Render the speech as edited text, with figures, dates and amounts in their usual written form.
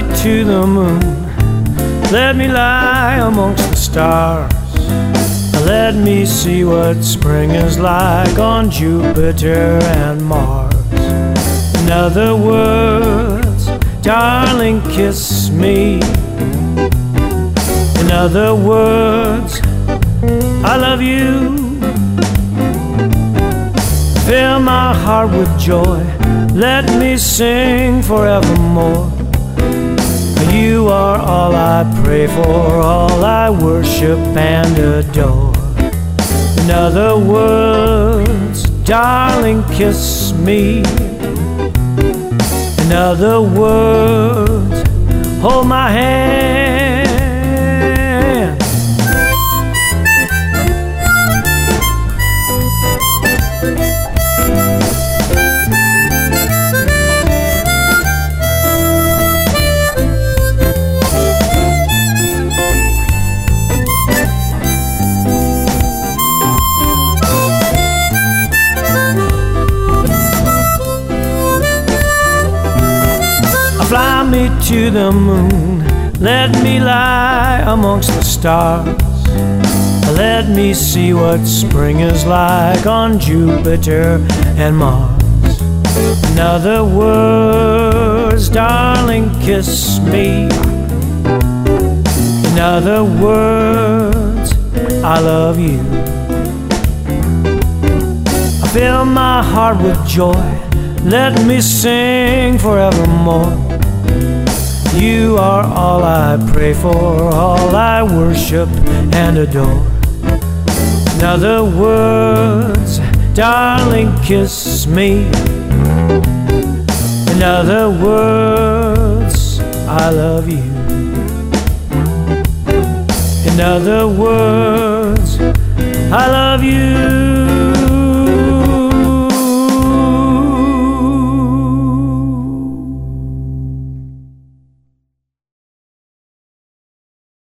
to the moon. Let me lie amongst the stars. Let me see what spring is like on Jupiter and Mars. In other words, darling, kiss me. In other words, I love you. Fill my heart with joy. Let me sing forevermore. You are all I pray for, all I worship and adore. In other words, darling, kiss me. In other words, hold my hand. Fly me to the moon. Let me lie amongst the stars. Let me see what spring is like on Jupiter and Mars. In other words, darling, kiss me. In other words, I love you. I fill my heart with joy. Let me sing forevermore. You are all I pray for, all I worship and adore. In other words, darling, kiss me. In other words, I love you. In other words, I love you.